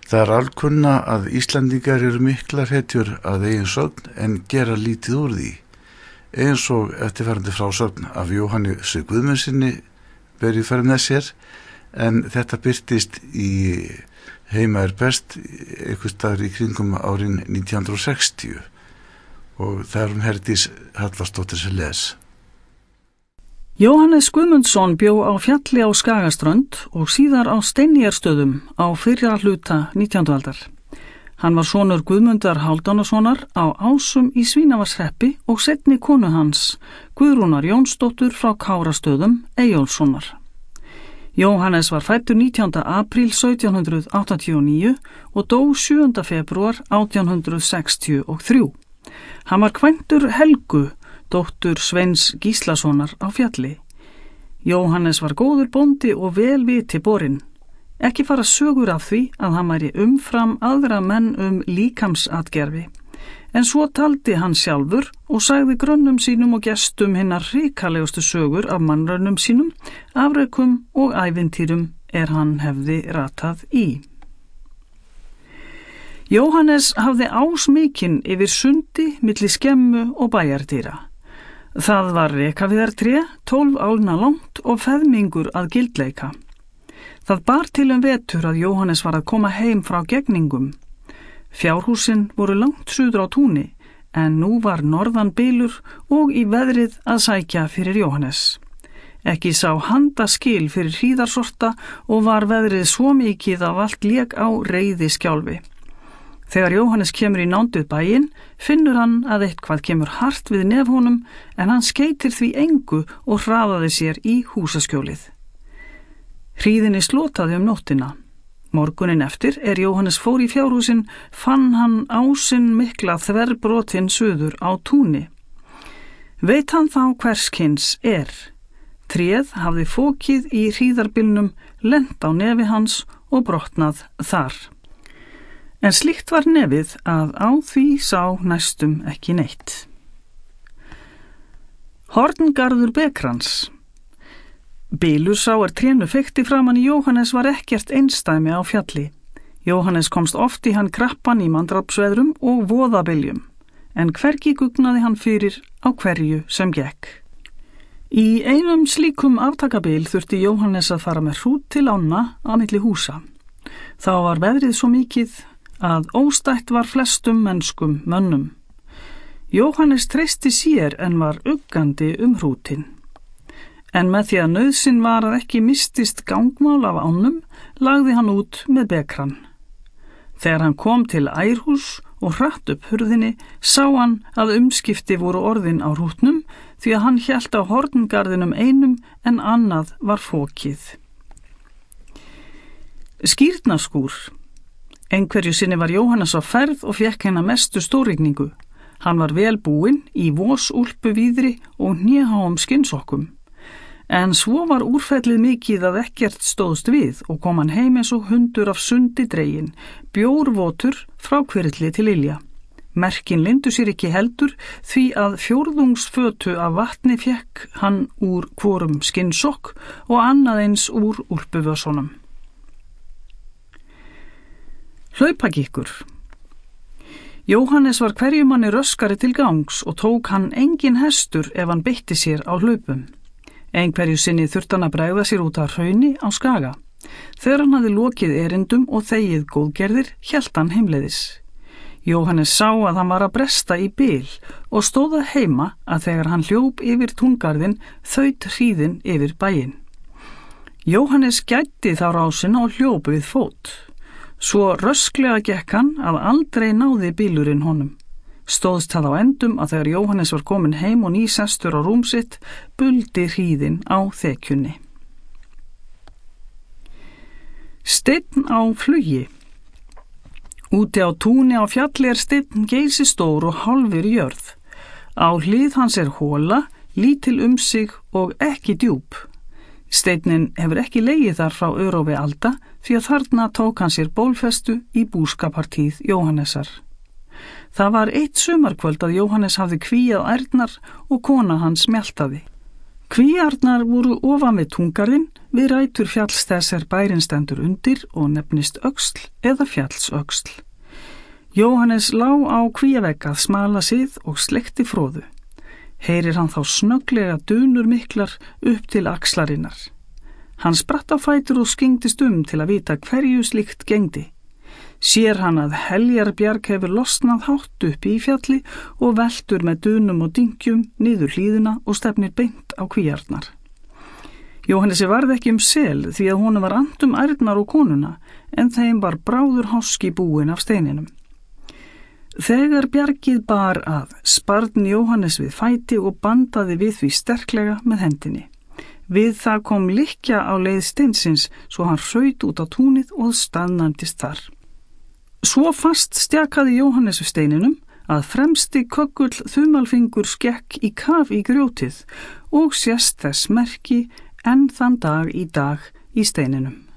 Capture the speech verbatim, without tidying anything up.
Það er alkunna að Íslendingar eru miklar hetjur að eigin sögn en gera lítið úr því. Eins og eftirfarandi frásögn af Jóhanni S. Guðmundsssyni ber í ferð með sér, en þetta birtist í Heima er best einhvers staðar í kringum árin nítján hundruð sextíu og það er um Herdís Hallarsdóttir sem les. Jóhannes Guðmundsson bjó á fjalli á Skagaströnd og síðar á Steinjarstöðum á fyrra hluta nítjándu aldar. Hann var sonur Guðmundar Hálfdánasonar á Ásum í Svínavarshreppi og seinni konu hans, Guðrúnar Jónsdóttur frá Kárastöðum Eyjólfssonar. Jóhannes var fæddur nítjánda apríl sautján hundrað áttatíu og níu og dó sjöunda febrúar átján hundrað sextíu og þrjú. Hann var kvæntur Helgu, dóttur Sveins Gíslasonar á fjalli. Jóhannes var góður bóndi og vel viti borinn. Ekki fara sögur af því að hann væri umfram aðra menn um líkamsatgerfi, en svo taldi hann sjálfur og sagði grönnum sínum og gestum hinnar hrikalegustu sögur af mannraunum sínum, afrekum og ævintýrum er hann hefði ratað í. Jóhannes hafði ásmikinn yfir sundi milli skemmu og bæjardýra. Það var rekaviðartré, tólf álna langt og feðmingur að gildleika. Það bar til um vetur að Jóhannes var að koma heim frá gegningum. Fjárhúsin voru langt suður á túni, en nú var norðan bylur og í veðrið að sækja fyrir Jóhannes. Ekki sá handa skil fyrir hríðarsorta og var veðrið svo mikið að allt lék á reiði skjálfi. Þegar Jóhannes kemur í nándið bæinn, finnur hann að eitthvað kemur hart við nefhónum en hann skeytir því engu og hraðaði sér í húsaskjólið. Hríðinni slotaði um nóttina. Morgunin eftir er Jóhannes fór í fjárhúsin, fann hann ásinn mikla þverbrotin suður á túni. Veit hann þá hvers kyns er. Tréð hafði fókið í hríðarbylnum, lent á nefi hans og brotnað þar. En slíkt var nefið að á því sá næstum ekki neitt. Horngarður Bekrans. Bylur sá er trénu feikti framan í Jóhannes var ekkert einstæmi á fjalli. Jóhannes komst oft í hann krappan í mandrapsveðrum og voðabyljum, en hvergi gugnaði hann fyrir á hverju sem gekk. Í einum slíkum aftakabil þurfti Jóhannes að fara með hrút til ána á milli húsa. Þá var veðrið svo mikið að óstætt var flestum mennskum mönnum. Jóhannes treysti sér en var uggandi um hrútin. En með því að nauðsyn var að ekki mistist gangmál af ánum, lagði hann út með bekran. Þegar hann kom til ærhús og hratt upp hurðinni, sá hann að umskipti voru orðin á hrútnum því að hann hélt á horngarðinum einum en annað var fókið. Skírnaskúr. Einhverju sinni var Jóhannes á ferð og fékk hennar mestu stórigningu. Hann var vel búinn í vosúlpu víðri og hnéháum skinnsokkum. En svo var úrfellið mikið að ekkert stóðst við og kom hann heim eins og hundur af sundi dregin, bjórvotur frá kvirli til ilja. Merkin lindu sér ekki heldur því að fjórðungsfötu af vatni fékk hann úr hvorum skinnsokk og annað eins úr úlpuvösunum. Hlaupagikkur. Jóhannes var hverjumanni röskari til gangs og tók hann engin hestur ef hann beitti sér á hlaupum. Einhverju sinni þurfti hann að bregða sér út af hrauni á Skaga. Þegar hann hafði lokið erindum og þegið góðgerðir, hélt hann heimleiðis. Jóhannes sá að hann var að bresta í bil og stóð að heima að þegar hann hljóp yfir túngarðin, þaut hríðin yfir bæinn. Jóhannes gætti þá rásina og hljóp við fót. Svo rösklega gekk hann að aldrei náði bílurinn honum. Stóðst það á endum að þegar Jóhannes var komin heim og nýsestur á rúm sitt, buldi hríðin á þekjunni. Steinn á flugi. Úti á túni á fjalli er steinn geysistór og hálfur jörð. Á hlið hans er hóla, lítil um sig og ekki djúp. Steinin hefur ekki legið þar frá örófi alda því að þarna tók hann sér bólfestu í búskapartíð Jóhannesar. Það var eitt sumarkvöld að Jóhannes hafði kvíað ærnar og kona hans mjaltaði. Kvíarnar voru ofan við túngarðinn við rætur fjalls þess er bærinn stendur undir og nefnist Öxl eða Fjallsöxl. Jóhannes lá á kvíavegg að smala sið og sleikti fróðu. Heyrir hann þá snögglega dunur miklar upp til axlarinnar. Hann spratt á fætur og skengdist um til að vita hverju slíkt gengdi. Sér hann að Heljarbjarg hefur losnað hátt upp í fjalli og veltur með dunum og dyngjum niður hlíðina og stefnir beint á kvíarnar. Jóhannesi varð ekki um sel því að honum var annt um ærnar og konuna, en þeim var bráður háski búin af steininum. Þegar bjargið bar að, sparn Jóhannes við fæti og bandaði við því sterklega með hendinni. Við það kom lykkja á leið steinsins svo hann hraut út á túnið og staðnæmdist þar. Svo fast stjakaði Jóhannes við steininum að fremsti köggull þumalfingur skekk í kaf í grjótið og sést þess merki enn þann dag í dag í steininum.